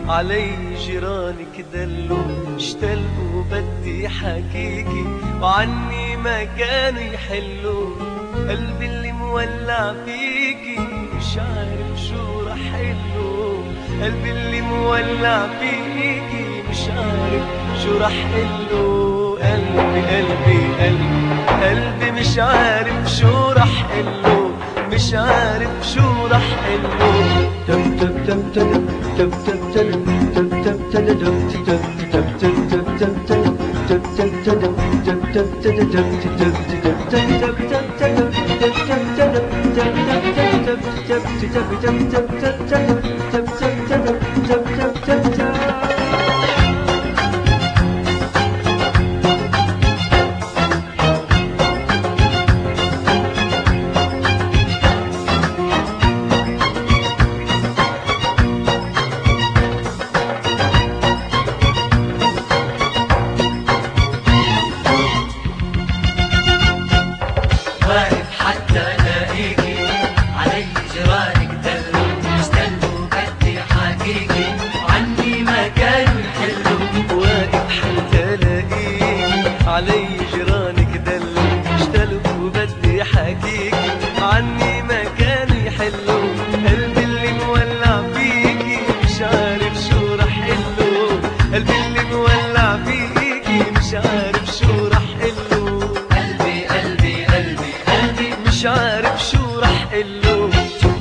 علي جيرانك دلوا اشتلقوا بدي حكيكي وعني ما كانوا يحلوا قلبي اللي مولع فيكي مش عارف شو رح قله قلبي اللي مولع فيكي مش عارف شو رح قله قلبي قلبي قلبي قلبي مش عارف شو رح قله مش عارف شو رح قله واقف حتى الاقيكي علي جيرانك دلوا اشتلوا بدي حكيكي وعني ما كانوا يحلوا واقف حتى الاقيكي علي جيرانك دلوا اشتلوا بدي حكيكي عني ما كانوا يحلوا قلبي اللي مولع فيكي مش عارف شو رح قله قلبي اللي مولع فيكي مش عارف شو رح قله قلبي قلبي قلبي قلبي مش عارف شو رح قله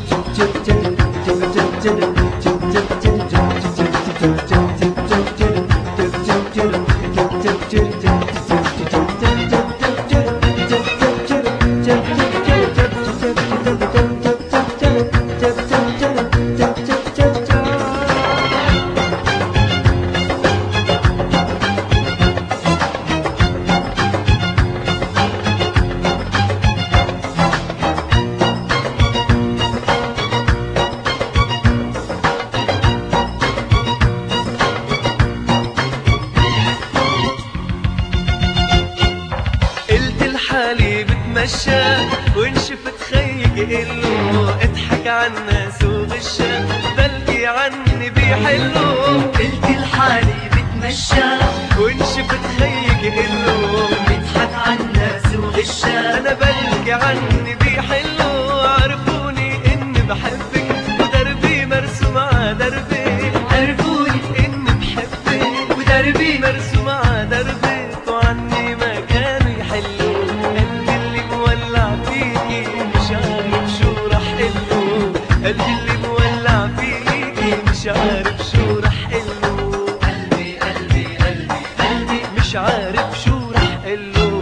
حالي بتمشى وإن شفت خيك قله اضحك عالناس وغشة بلكي عني بيحلوا قلت لحالي بتمشى وإن شفت خيك قله بضحك عالناس وغشة أنا بلكي عني بيحلوا عرفوني إني بحبك ودربي مرسوم ع دربي عرفوني إني بحبك ودربي مرسوم ع دربك وعني ما كانوا يحلوا قلبي اللي مولع فيكي مش عارف شو رح قله قلبي اللي مولع فيكي مش عارف شو رح قله قلبي قلبي قلبي قلبي مش عارف شو رح قله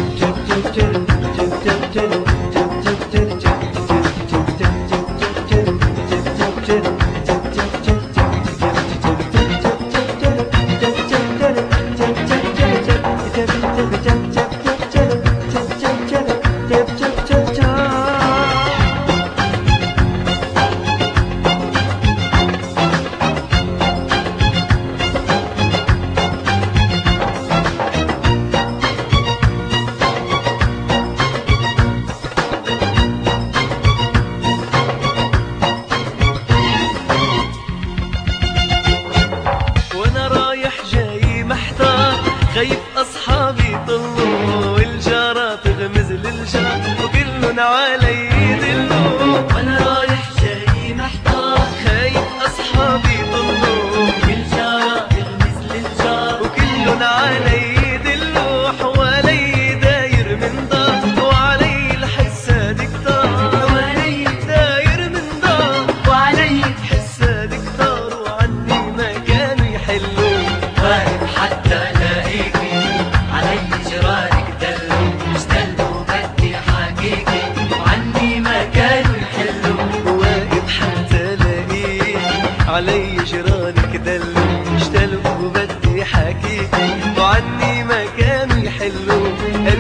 خايف أصحابي طلوا والجارة تغمز للجار وكلن علي يدلوا وانا رايح جاي محتار خايف أصحابي طلوا والجارة تغمز للجار وكلن علي يدلوا حوالي داير من دار وعلي الحسة دكتار حوالي داير من دار وعلي الحسة دكتار وعني ما كانوا يحلوا واقف حتى علي جيرانك دلوا اشتلوا بدي حكيكي وعني ما كانوا يحلوا واقف حتى الاقيك علي جيرانك دلوا اشتلوا بدي حكيكي وعني ما كانوا يحلوا